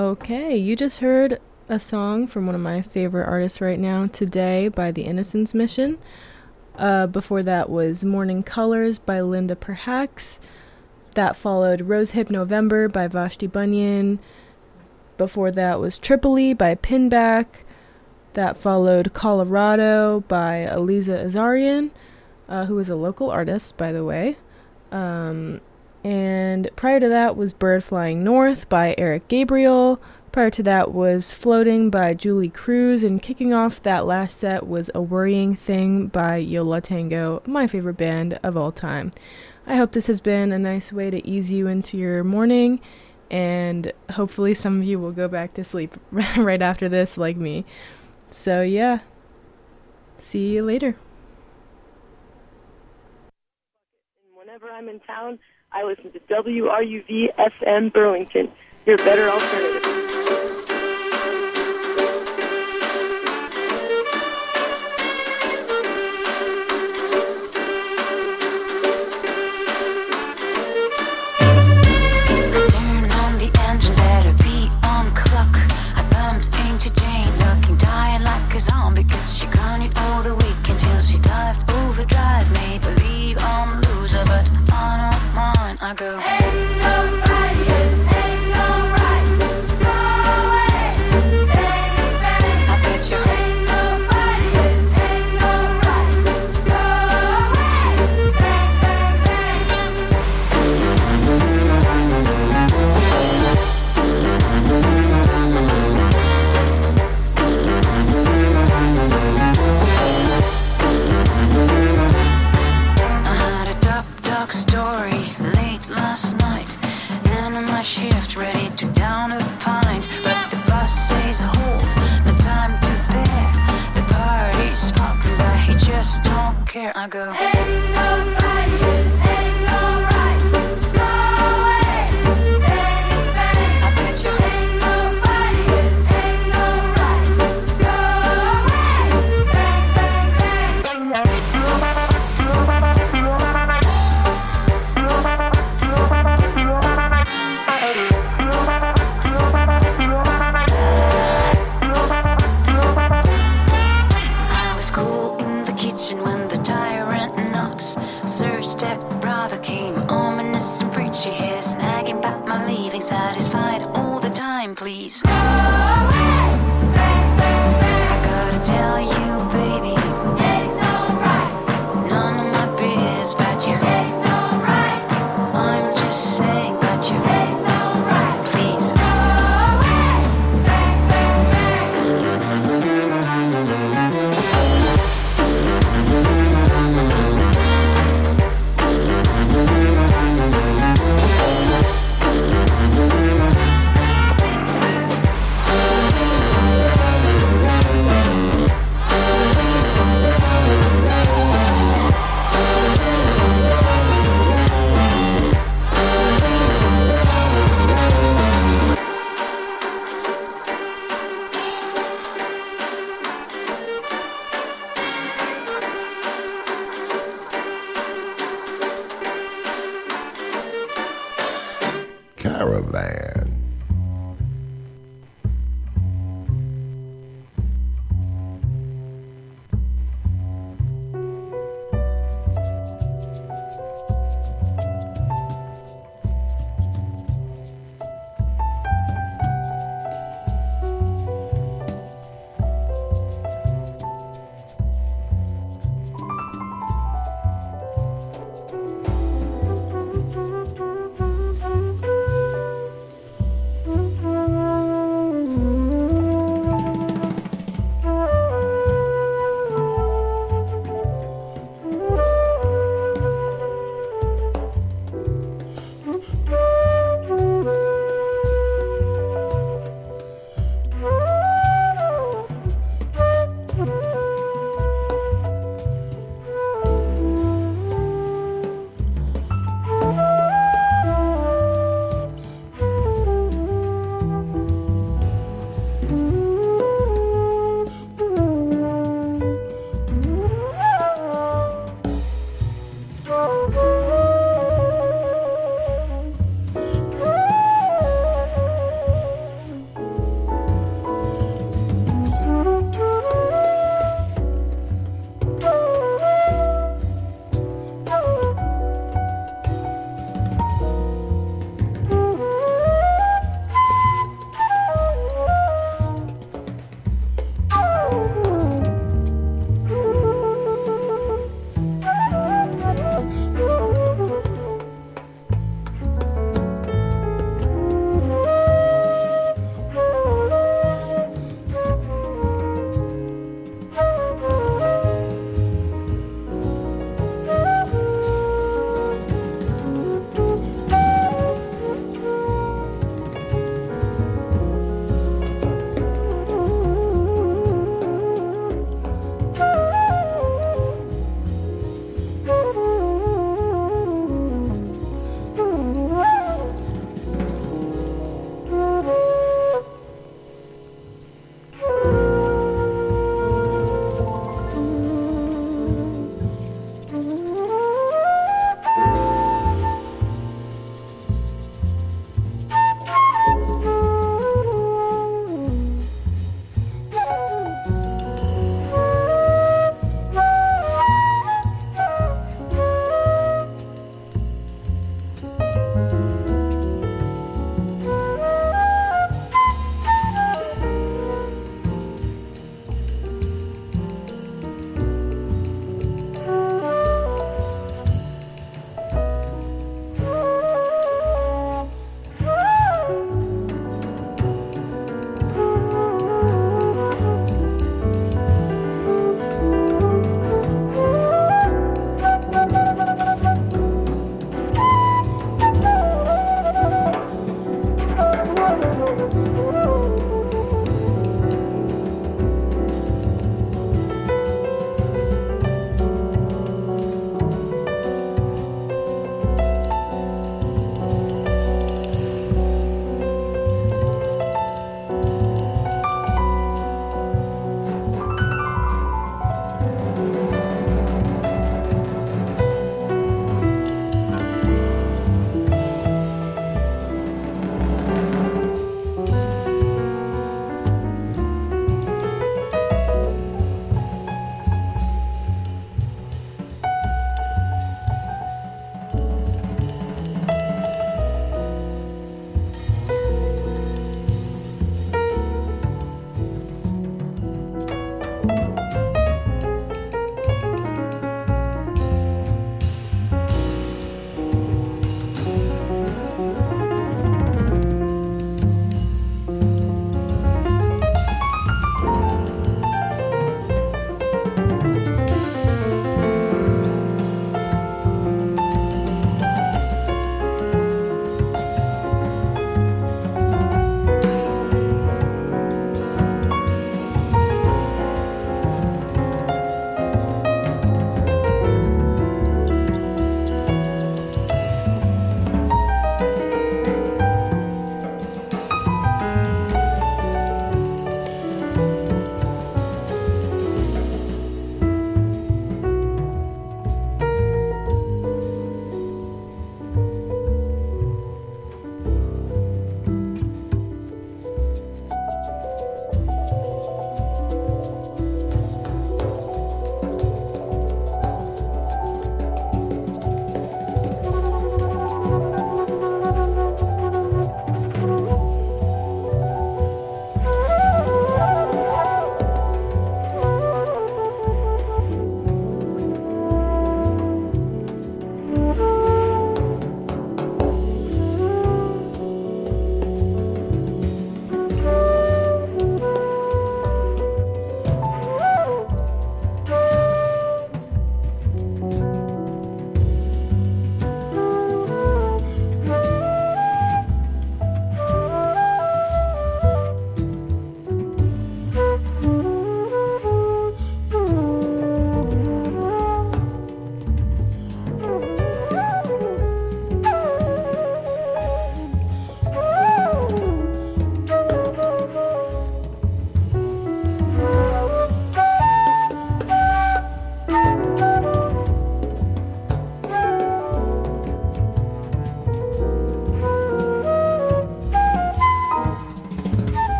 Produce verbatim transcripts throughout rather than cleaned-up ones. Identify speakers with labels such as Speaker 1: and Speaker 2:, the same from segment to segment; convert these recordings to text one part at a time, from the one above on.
Speaker 1: Okay, you just heard a song from one of my favorite artists right now, Today by The Innocence Mission. Uh, before that was Morning Colors by Linda Perhacs. That followed Rosehip November by Vashti Bunyan. Before that was Tripoli by Pinback. That followed Colorado by Aliza Azarian, uh, who is a local artist, by the way. Um, and prior to that was Bird Flying North by Eric Gabriel. Prior to that was Floating by Julie Cruz. And kicking off that last set was A Worrying Thing by Yo La Tengo, my favorite band of all time. I hope this has been a nice way to ease you into your morning, and hopefully some of you will go back to sleep right after this, like me. So yeah, see you later.
Speaker 2: Whenever I'm in town, I listen to W R U V F M Burlington, your better alternative.
Speaker 3: I go, ain't nobody, ain't no
Speaker 4: I go.
Speaker 3: Ain't nobody, ain't no right, no way, bang, bang.
Speaker 4: I bet you.
Speaker 3: Ain't nobody, ain't no right, no way, bang, bang,
Speaker 4: I was cool in the kitchen when the tyrant knocks. Sir step-brother came, ominous and preachy, his nagging about my leaving, satisfied all the time, please.
Speaker 3: no way, bang, bang, bang.
Speaker 4: I gotta tell you, baby,
Speaker 3: Ain't no rights,
Speaker 4: none of my biz about you.
Speaker 3: ain't no rights,
Speaker 4: I'm just saying about you,
Speaker 3: ain't no rights.
Speaker 4: please.
Speaker 3: No way, bang, bang, bang.
Speaker 5: Caravan.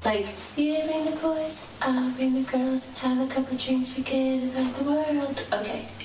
Speaker 5: Like, you bring the boys, I'll bring the girls, have a couple drinks, forget about the world. Okay.